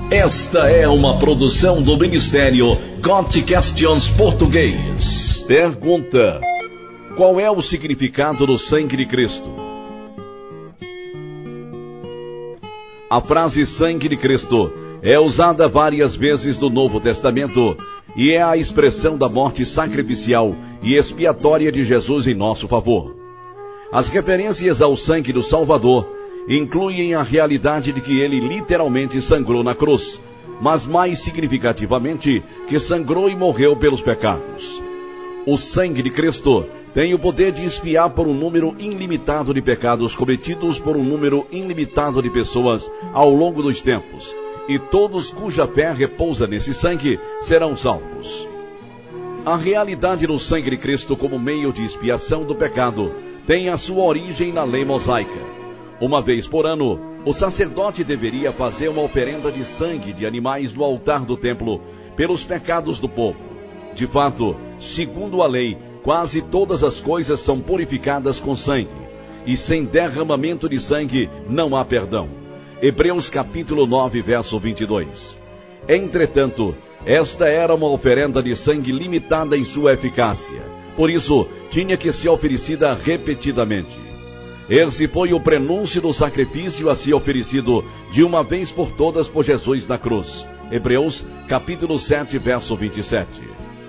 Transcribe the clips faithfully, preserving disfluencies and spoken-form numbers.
Esta é uma produção do Ministério Got Questions Português. Pergunta: qual é o significado do sangue de Cristo? A frase sangue de Cristo é usada várias vezes no Novo Testamento e é a expressão da morte sacrificial e expiatória de Jesus em nosso favor. As referências ao sangue do Salvador incluem a realidade de que ele literalmente sangrou na cruz, mas mais significativamente que sangrou e morreu pelos pecados. O sangue de Cristo tem o poder de expiar por um número ilimitado de pecados cometidos por um número ilimitado de pessoas ao longo dos tempos, e todos cuja fé repousa nesse sangue serão salvos. A realidade do sangue de Cristo como meio de expiação do pecado tem a sua origem na lei mosaica. Uma vez por ano, o sacerdote deveria fazer uma oferenda de sangue de animais no altar do templo pelos pecados do povo. De fato, segundo a lei, quase todas as coisas são purificadas com sangue, e sem derramamento de sangue não há perdão. Hebreus capítulo nove, verso vinte e dois. Entretanto, esta era uma oferenda de sangue limitada em sua eficácia, por isso tinha que ser oferecida repetidamente. Esse foi o prenúncio do sacrifício a ser oferecido de uma vez por todas por Jesus na cruz. Hebreus capítulo sete, verso vinte e sete.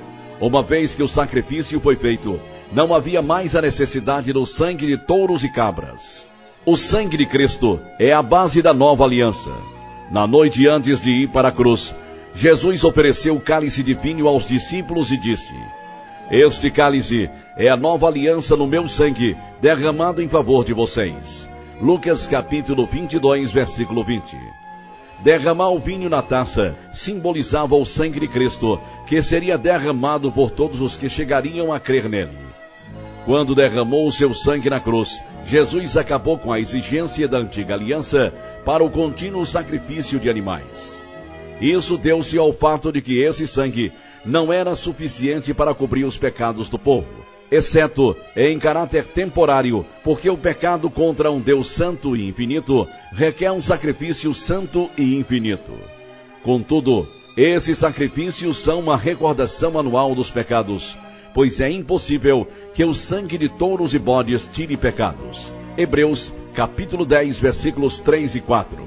Uma vez que o sacrifício foi feito, não havia mais a necessidade do sangue de touros e cabras. O sangue de Cristo é a base da nova aliança. Na noite antes de ir para a cruz, Jesus ofereceu o cálice de vinho aos discípulos e disse: este cálice é a nova aliança no meu sangue, derramado em favor de vocês. Lucas capítulo vinte e dois, versículo vinte. Derramar o vinho na taça simbolizava o sangue de Cristo, que seria derramado por todos os que chegariam a crer nele. Quando derramou o seu sangue na cruz, Jesus acabou com a exigência da antiga aliança para o contínuo sacrifício de animais. Isso deu-se ao fato de que esse sangue não era suficiente para cobrir os pecados do povo, exceto em caráter temporário, porque o pecado contra um Deus santo e infinito requer um sacrifício santo e infinito. Contudo, esses sacrifícios são uma recordação anual dos pecados, pois é impossível que o sangue de touros e bodes tire pecados. Hebreus capítulo dez, versículos três e quatro.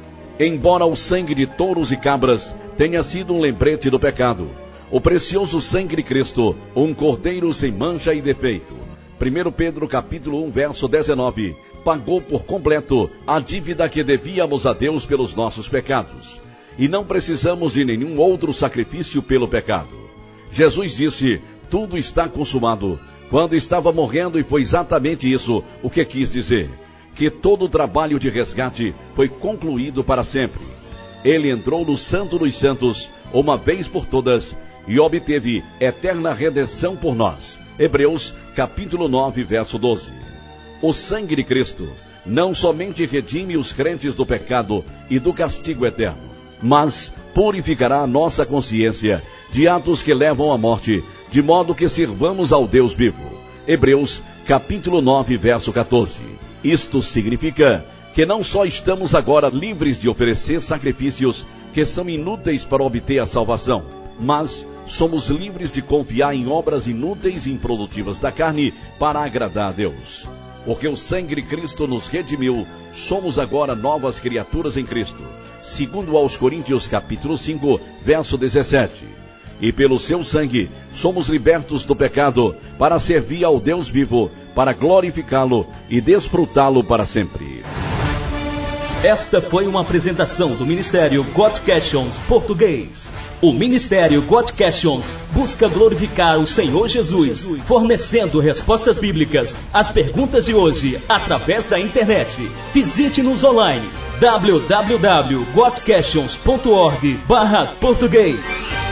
Embora o sangue de touros e cabras tenha sido um lembrete do pecado, o precioso sangue de Cristo, um cordeiro sem mancha e defeito, primeiro Pedro capítulo um, verso dezenove, pagou por completo a dívida que devíamos a Deus pelos nossos pecados, e não precisamos de nenhum outro sacrifício pelo pecado. Jesus disse: tudo está consumado, quando estava morrendo, e foi exatamente isso o que quis dizer, que todo o trabalho de resgate foi concluído para sempre. Ele entrou no Santo dos Santos, uma vez por todas, e obteve eterna redenção por nós. Hebreus capítulo nove, verso doze. O sangue de Cristo não somente redime os crentes do pecado e do castigo eterno, mas purificará a nossa consciência de atos que levam à morte, de modo que sirvamos ao Deus vivo. Hebreus capítulo nove, verso quatorze. Isto significa que não só estamos agora livres de oferecer sacrifícios que são inúteis para obter a salvação, mas somos livres de confiar em obras inúteis e improdutivas da carne para agradar a Deus. Porque o sangue de Cristo nos redimiu, somos agora novas criaturas em Cristo. Segundo aos Coríntios capítulo cinco, verso dezessete. E pelo seu sangue somos libertos do pecado para servir ao Deus vivo, para glorificá-lo e desfrutá-lo para sempre. Esta foi uma apresentação do Ministério Got Questions Português. O Ministério Got Questions busca glorificar o Senhor Jesus, fornecendo respostas bíblicas às perguntas de hoje através da internet. Visite-nos online w w w ponto got questions ponto org barra português.